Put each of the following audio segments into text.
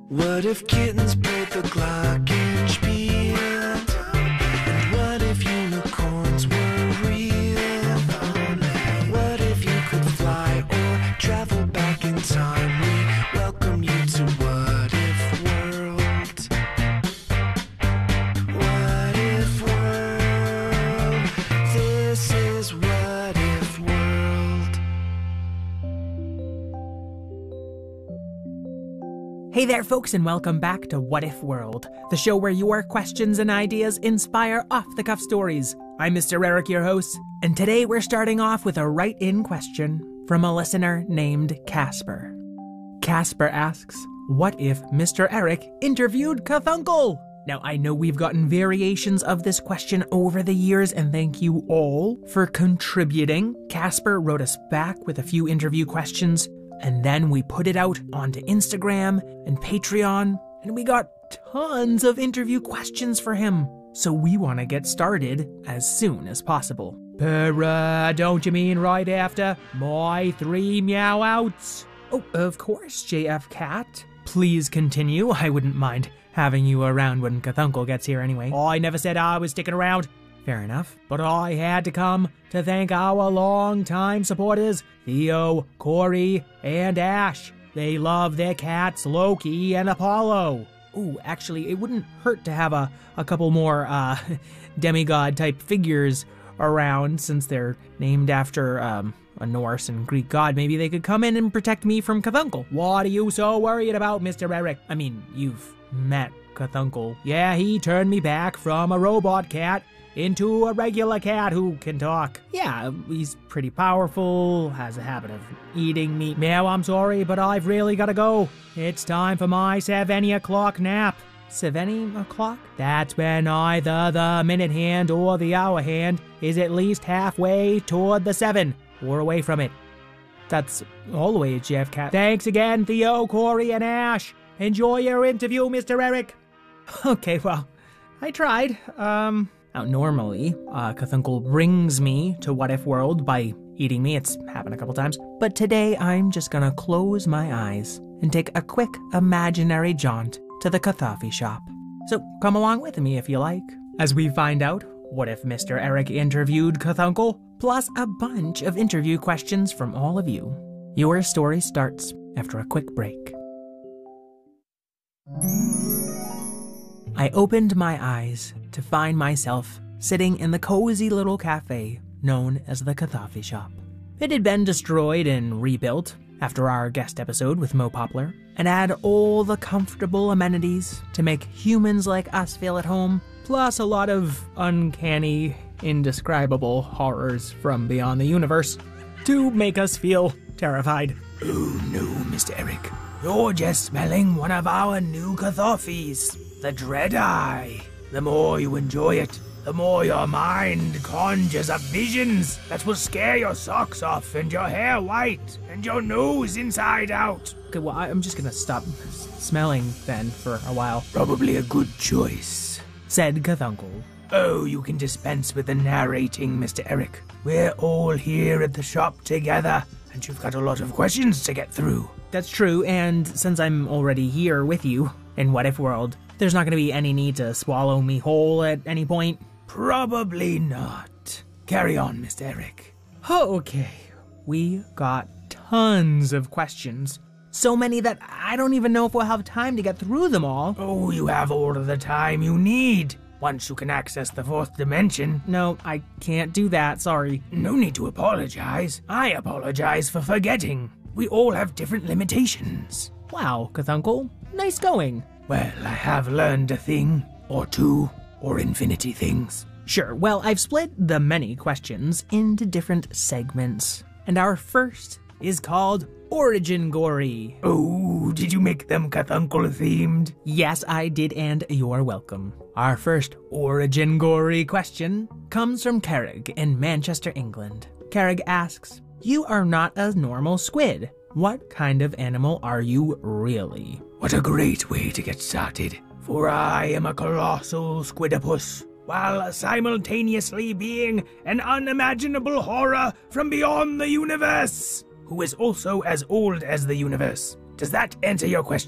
What if kittens played the glockenspiel? And what if unicorns were real? What if you could fly or travel back in time? We welcome you to What If World. What If World? This is What If World. Hey there, folks, and welcome back to What If World, the show where your questions and ideas inspire off-the-cuff stories. I'm Mr. Eric, your host, and today we're starting off with a write-in question from a listener named Casper. Casper asks, what if Mr. Eric interviewed Cthulhu? Now, I know we've gotten variations of this question over the years, and thank you all for contributing. Casper wrote us back with a few interview questions, and then we put it out onto Instagram and Patreon, and we got tons of interview questions for him. So we want to get started as soon as possible. Don't you mean right after my 3 meow outs? Oh, of course, JF Cat. Please continue. I wouldn't mind having you around when Cthulhu gets here anyway. I never said I was sticking around. Fair enough. But I had to come to thank our long-time supporters, Theo, Corey, and Ash. They love their cats, Loki and Apollo. Ooh, actually, it wouldn't hurt to have a couple more demigod-type figures around, since they're named after a Norse and Greek god. Maybe they could come in and protect me from Cthulhu. What are you so worried about, Mr. Eric? I mean, you've met Cthulhu. Yeah, he turned me back from a robot cat into a regular cat who can talk. Yeah, he's pretty powerful, has a habit of eating meat. Meow, I'm sorry, but I've really gotta go. It's time for my 7 o'clock nap. 7 o'clock? That's when either the minute hand or the hour hand is at least halfway toward the 7, or away from it. That's all the way, Jeff Cat. Thanks again, Theo, Corey, and Ash. Enjoy your interview, Mr. Eric. Okay, well, I tried. Now, normally, Cthulhu brings me to What If World by eating me. It's happened a couple times. But today, I'm just gonna close my eyes and take a quick imaginary jaunt to the Cthulhu shop. So come along with me if you like, as we find out what if Mr. Eric interviewed Cthulhu, plus a bunch of interview questions from all of you. Your story starts after a quick break. I opened my eyes to find myself sitting in the cozy little cafe known as the Cthulhu shop. It had been destroyed and rebuilt after our guest episode with Mo Poplar, and had all the comfortable amenities to make humans like us feel at home, plus a lot of uncanny, indescribable horrors from beyond the universe to make us feel terrified. Oh no, Mr. Eric. You're just smelling one of our new Cthulhu's. The Dread Eye. The more you enjoy it, the more your mind conjures up visions that will scare your socks off and your hair white and your nose inside out. Okay, well, I'm just gonna stop smelling then for a while. Probably a good choice, said Cthulhu. Oh, you can dispense with the narrating, Mr. Eric. We're all here at the shop together, and you've got a lot of questions to get through. That's true, and since I'm already here with you in What If World, there's not going to be any need to swallow me whole at any point. Probably not. Carry on, Mr. Eric. Okay, we got tons of questions. So many that I don't even know if we'll have time to get through them all. Oh, you have all of the time you need, once you can access the 4th dimension. No, I can't do that, sorry. No need to apologize. I apologize for forgetting. We all have different limitations. Wow, Cthulhu, nice going. Well, I have learned a thing, or two, or infinity things. Sure, well, I've split the many questions into different segments, and our first is called Origin Gory. Oh, did you make them Cthulhu themed? Yes, I did, and you're welcome. Our first Origin Gory question comes from Carrig in Manchester, England. Carrig asks, you are not a normal squid. What kind of animal are you really? What a great way to get started, for I am a colossal squidopus, while simultaneously being an unimaginable horror from beyond the universe, who is also as old as the universe. Does that answer your question?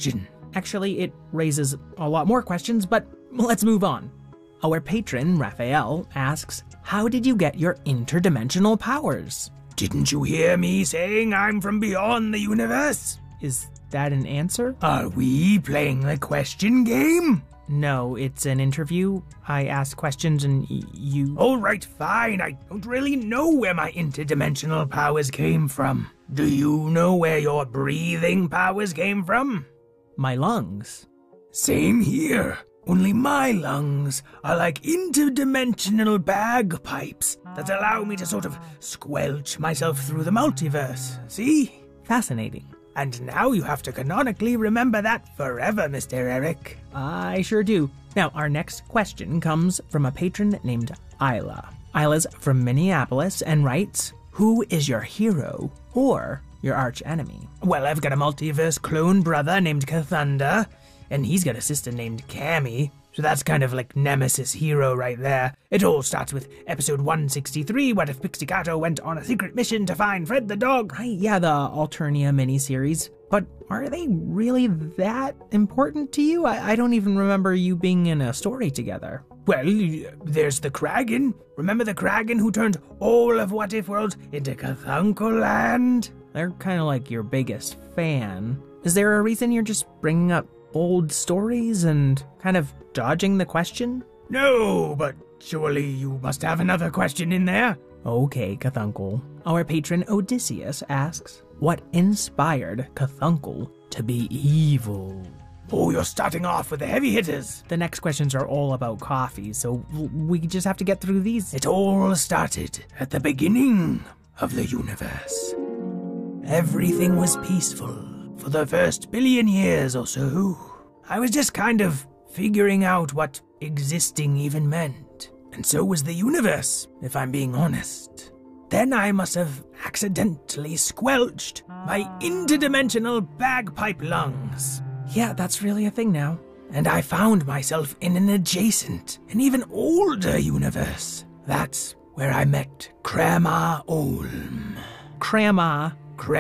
Actually, it raises a lot more questions, but let's move on. Our patron, Raphael, asks, how did you get your interdimensional powers? Didn't you hear me saying I'm from beyond the universe? Is that an answer? Are we playing the question game? No, it's an interview. I ask questions and you... All right, fine. I don't really know where my interdimensional powers came from. Do you know where your breathing powers came from? My lungs. Same here. Only my lungs are like interdimensional bagpipes that allow me to sort of squelch myself through the multiverse. See? Fascinating. And now you have to canonically remember that forever, Mr. Eric. I sure do. Now, our next question comes from a patron named Isla. Isla's from Minneapolis and writes, who is your hero or your arch enemy? Well, I've got a multiverse clone brother named Cathunda, and he's got a sister named Cammy. So that's kind of like Nemesis hero right there. It all starts with episode 163, What If Pixie-Cato went on a secret mission to find Fred the dog. Right, yeah, the Alternia miniseries. But are they really that important to you? I don't even remember you being in a story together. Well, there's the Kragan. Remember the Kragan who turned all of What If World into Cthulhuland? They're kind of like your biggest fan. Is there a reason you're just bringing up old stories and kind of dodging the question? No, but surely you must have another question in there. Okay, Cthulhu. Our patron Odysseus asks, what inspired Cthulhu to be evil? Oh, you're starting off with the heavy hitters. The next questions are all about coffee, so we just have to get through these. It all started at the beginning of the universe. Everything was peaceful for the first billion years or so. I was just kind of figuring out what existing even meant. And so was the universe, if I'm being honest. Then I must have accidentally squelched my interdimensional bagpipe lungs. Yeah, that's really a thing now. And I found myself in an adjacent, an even older universe. That's where I met Crema Olm. Crema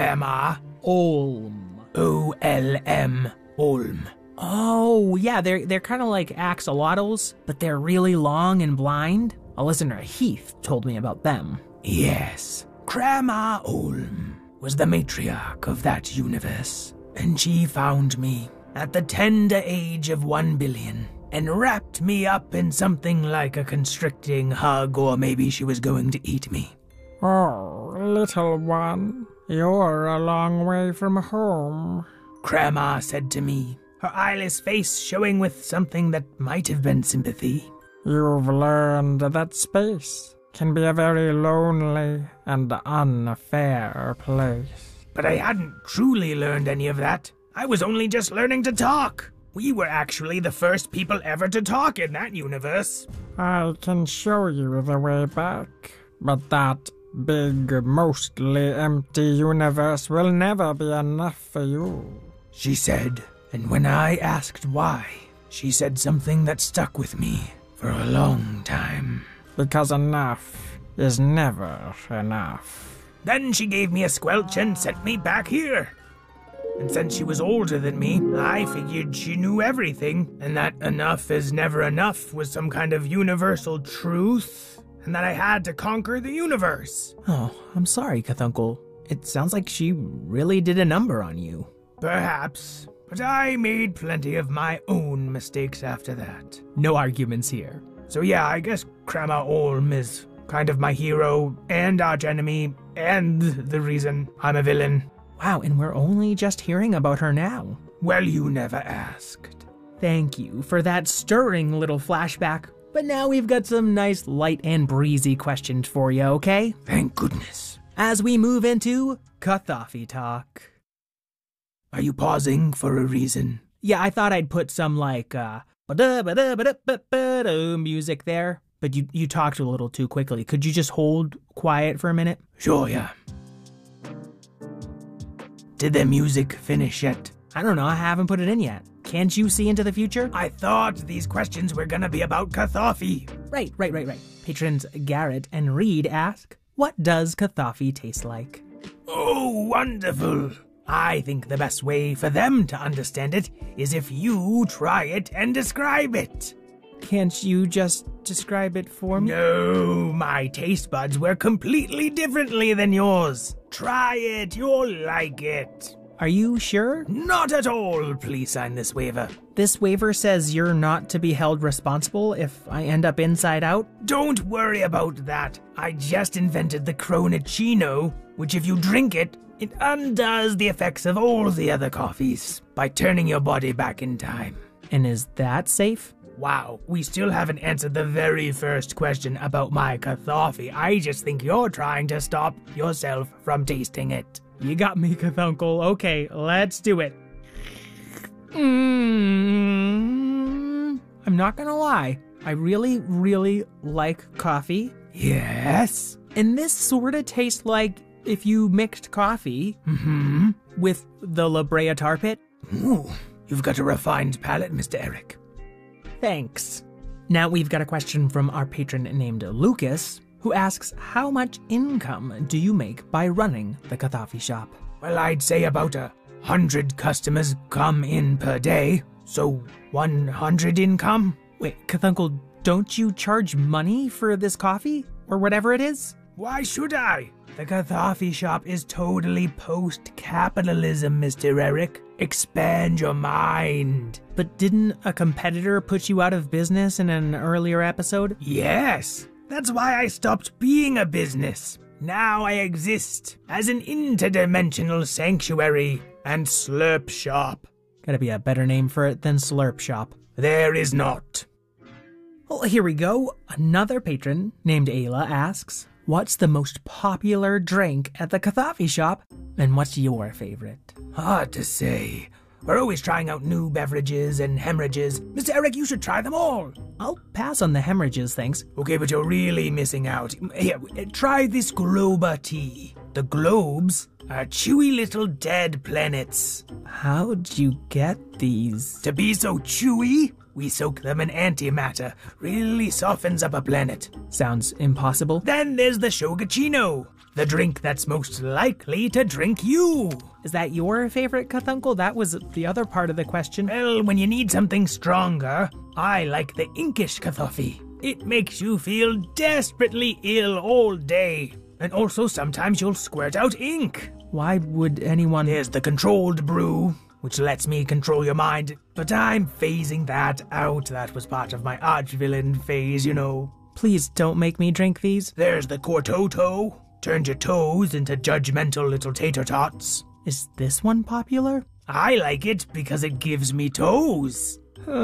Olm. O-L-M. Olm. Oh, yeah, they're kind of like axolotls, but they're really long and blind. A listener, Heath, told me about them. Yes, Crema Olm was the matriarch of that universe, and she found me at the tender age of 1 billion and wrapped me up in something like a constricting hug, or maybe she was going to eat me. Oh, little one, you're a long way from home, Crema said to me, her eyeless face showing with something that might have been sympathy. You've learned that space can be a very lonely and unfair place. But I hadn't truly learned any of that. I was only just learning to talk. We were actually the first people ever to talk in that universe. I can show you the way back, but that big, mostly empty universe will never be enough for you, she said. And when I asked why, she said something that stuck with me for a long time. Because enough is never enough. Then she gave me a squelch and sent me back here. And since she was older than me, I figured she knew everything, and that enough is never enough was some kind of universal truth, and that I had to conquer the universe. Oh, I'm sorry, Cthulhu. It sounds like she really did a number on you. Perhaps. But I made plenty of my own mistakes after that. No arguments here. So yeah, I guess Crema Olm is kind of my hero and archenemy and the reason I'm a villain. Wow, and we're only just hearing about her now. Well, you never asked. Thank you for that stirring little flashback. But now we've got some nice light and breezy questions for you, okay? Thank goodness. As we move into Cthulhu Talk. Are you pausing for a reason? Yeah, I thought I'd put some like music there, but you talked a little too quickly. Could you just hold quiet for a minute? Sure, yeah. Did the music finish yet? I don't know, I haven't put it in yet. Can't you see into the future? I thought these questions were gonna be about Cthulhu. Right. Patrons Garrett and Reed ask, what does Cthulhu taste like? Oh, wonderful. I think the best way for them to understand it is if you try it and describe it. Can't you just describe it for me? No, my taste buds work completely differently than yours. Try it, you'll like it. Are you sure? Not at all. Please sign this waiver. This waiver says you're not to be held responsible if I end up inside out? Don't worry about that. I just invented the Cronacino, which if you drink it, it undoes the effects of all the other coffees by turning your body back in time. And is that safe? Wow, we still haven't answered the very first question about my coffee. I just think you're trying to stop yourself from tasting it. You got me, Cthulhu. Okay, let's do it. I'm not gonna lie. I really, really like coffee. Yes? And this sort of tastes like if you mixed coffee with the La Brea Tar Pit. Ooh, you've got a refined palate, Mr. Eric. Thanks. Now we've got a question from our patron named Lucas, who asks, how much income do you make by running the coffee shop? Well, I'd say about 100 customers come in per day, so 100 income. Wait, Cthulhu, don't you charge money for this coffee? Or whatever it is? Why should I? The coffee shop is totally post-capitalism, Mr. Eric. Expand your mind. But didn't a competitor put you out of business in an earlier episode? Yes. That's why I stopped being a business. Now I exist as an interdimensional sanctuary and slurp shop. Gotta be a better name for it than Slurp Shop. There is not. Well, here we go. Another patron named Ayla asks, what's the most popular drink at the coffee shop, and what's your favorite? Hard to say. We're always trying out new beverages and hemorrhages. Mr. Eric, you should try them all. I'll pass on the hemorrhages, thanks. Okay, but you're really missing out. Here, try this Globa tea. The globes are chewy little dead planets. How'd you get these? To be so chewy, we soak them in antimatter. Really softens up a planet. Sounds impossible. Then there's the Shogachino, the drink that's most likely to drink you. Is that your favorite, Cthulhu? That was the other part of the question. Well, when you need something stronger, I like the Inkish coffee. It makes you feel desperately ill all day. And also sometimes you'll squirt out ink. Why would anyone... There's the controlled brew, which lets me control your mind. But I'm phasing that out. That was part of my arch-villain phase, you know. Please don't make me drink these. There's the Cortoto. Turns your toes into judgmental little tater tots. Is this one popular? I like it because it gives me toes.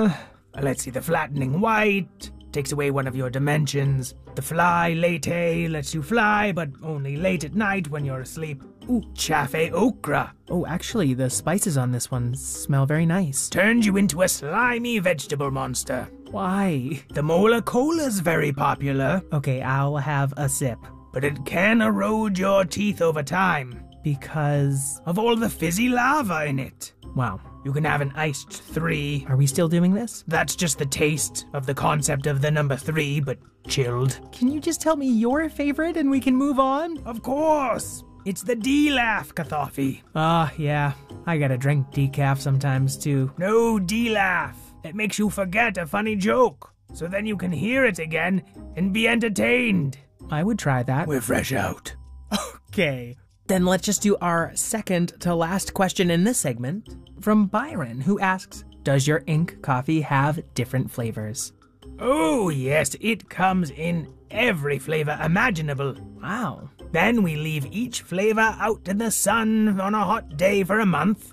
Let's see, the flattening white takes away one of your dimensions. The fly latte lets you fly, but only late at night when you're asleep. Ooh, chafe okra. Oh, actually, the spices on this one smell very nice. Turns you into a slimy vegetable monster. Why? The Mola Cola's very popular. Okay, I'll have a sip. But it can erode your teeth over time. Because... of all the fizzy lava in it. Wow. You can have an iced 3. Are we still doing this? That's just the taste of the concept of the number 3, but chilled. Can you just tell me your favorite and we can move on? Of course! It's the D-Laugh coffee. Yeah. I gotta drink decaf sometimes too. No D-Laugh. It makes you forget a funny joke. So then you can hear it again and be entertained. I would try that. We're fresh out. Okay. Then let's just do our second to last question in this segment from Byron, who asks, does your ink coffee have different flavors? Oh, yes, it comes in every flavor imaginable. Wow. Then we leave each flavor out in the sun on a hot day for a month.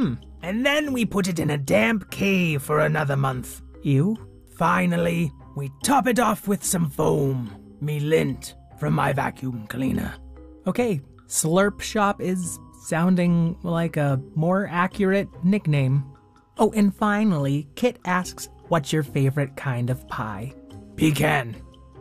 And then we put it in a damp cave for another month. Ew. Finally, we top it off with some foam. Me lint from my vacuum cleaner. Okay, Slurp Shop is sounding like a more accurate nickname. Oh, and finally, Kit asks, what's your favorite kind of pie? Pecan.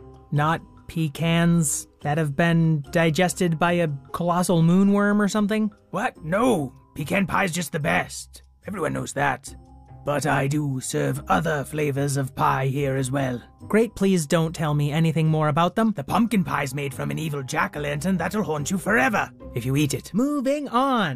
Not pecans that have been digested by a colossal moonworm or something? What? No, pecan pie's just the best. Everyone knows that. But I do serve other flavors of pie here as well. Great, please don't tell me anything more about them. The pumpkin pie's made from an evil jack-o'-lantern that'll haunt you forever if you eat it. Moving on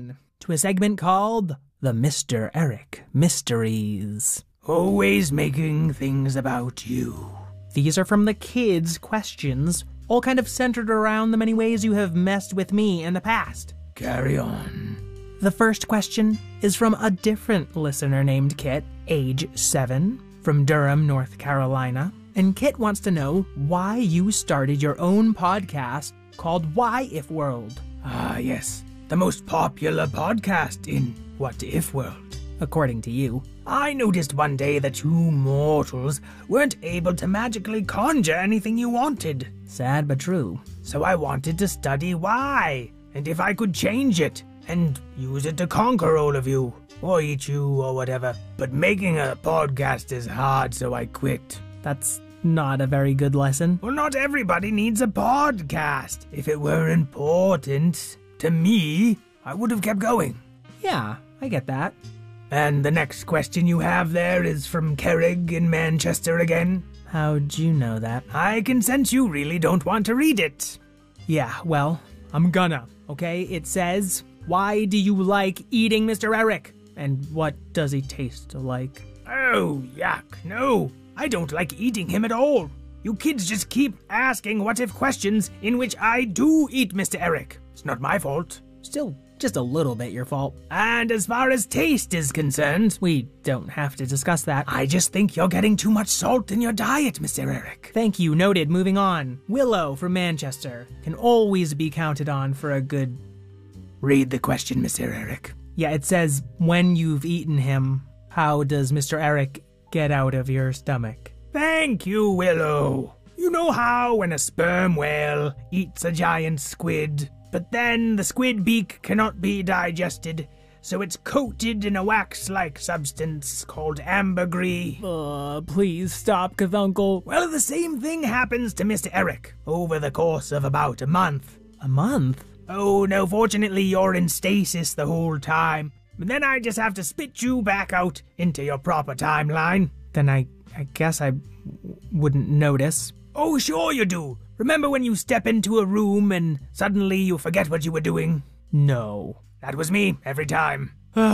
to a segment called The Mr. Eric Mysteries. Always making things about you. These are from the kids' questions, all kind of centered around the many ways you have messed with me in the past. Carry on. The first question is from a different listener named Kit, age 7, from Durham, North Carolina. And Kit wants to know why you started your own podcast called Why If World. Ah, yes. The most popular podcast in What If World. According to you. I noticed one day that you mortals weren't able to magically conjure anything you wanted. Sad but true. So I wanted to study why, and if I could change it, and use it to conquer all of you, or eat you, or whatever. But making a podcast is hard, so I quit. That's not a very good lesson. Well, not everybody needs a podcast. If it were important to me, I would have kept going. Yeah, I get that. And the next question you have there is from Kerrig in Manchester again. How'd you know that? I can sense you really don't want to read it. Yeah, well, I'm gonna, okay? It says, why do you like eating Mr. Eric? And what does he taste like? Oh, yuck, no. I don't like eating him at all. You kids just keep asking what-if questions in which I do eat Mr. Eric. It's not my fault. Still just a little bit your fault. And as far as taste is concerned, We don't have to discuss that. I just think you're getting too much salt in your diet, Mr. Eric. Thank you, noted. Moving on. Willow from Manchester can always be counted on for a good... Read the question, Mr. Eric. Yeah, it says, when you've eaten him, how does Mr. Eric get out of your stomach? Thank you, Willow. You know how when a sperm whale eats a giant squid, but then the squid beak cannot be digested, so it's coated in a wax-like substance called ambergris. Please stop, Cthulhu. Well, the same thing happens to Mr. Eric over the course of about a month. A month? Oh, no, fortunately you're in stasis the whole time. But then I just have to spit you back out into your proper timeline. Then I guess I wouldn't notice. Oh, sure you do. Remember when you step into a room and suddenly you forget what you were doing? No. That was me, every time.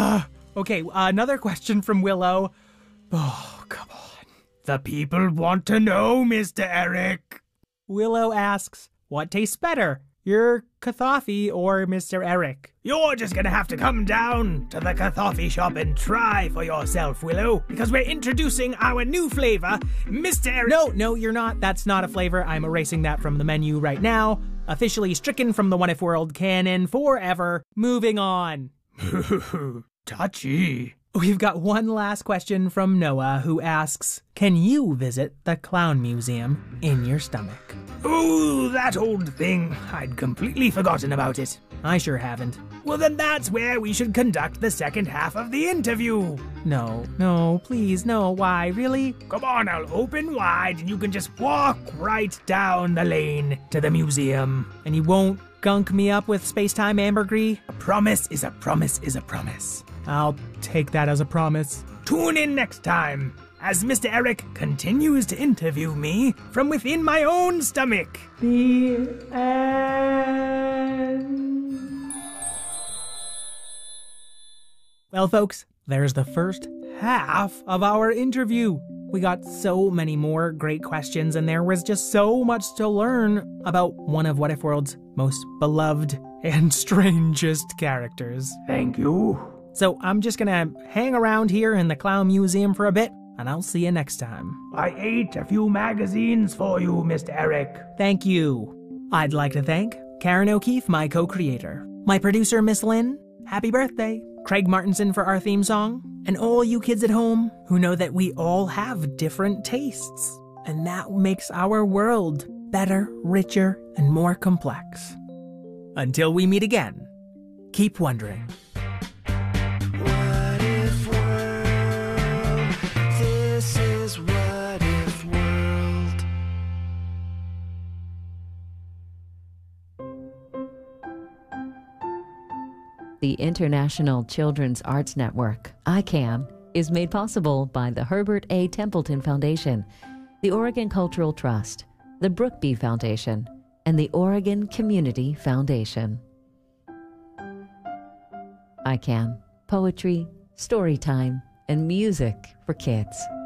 Okay, another question from Willow. Oh, come on. The people want to know, Mr. Eric. Willow asks, what tastes better, your Kathoffy or Mr. Eric? You're just gonna have to come down to the Kathoffy shop and try for yourself, Willow, because we're introducing our new flavor, Mr. Eric. No, you're not. That's not a flavor. I'm erasing that from the menu right now. Officially stricken from the What If World canon forever. Moving on. Touchy. We've got one last question from Noah, who asks, can you visit the Clown Museum in your stomach? Ooh, that old thing. I'd completely forgotten about it. I sure haven't. Well, then that's where we should conduct the second half of the interview. No, please, no. Why, really? Come on, I'll open wide and you can just walk right down the lane to the museum. And you won't gunk me up with space-time ambergris? A promise is a promise is a promise. I'll take that as a promise. Tune in next time as Mr. Eric continues to interview me from within my own stomach. The end. Well, folks, there's the first half of our interview. We got so many more great questions, and there was just so much to learn about one of What If World's most beloved and strangest characters. Thank you. So I'm just gonna hang around here in the Clown Museum for a bit, and I'll see you next time. I ate a few magazines for you, Mr. Eric. Thank you. I'd like to thank Karen O'Keefe, my co-creator, my producer, Miss Lynn, happy birthday, Craig Martinson for our theme song, and all you kids at home who know that we all have different tastes, and that makes our world better, richer, and more complex. Until we meet again, keep wondering. What if world? This is What If World. The International Children's Arts Network, ICAN, is made possible by the Herbert A. Templeton Foundation, the Oregon Cultural Trust, the Brookby Foundation, and the Oregon Community Foundation. I Can. Poetry, story time, and music for kids.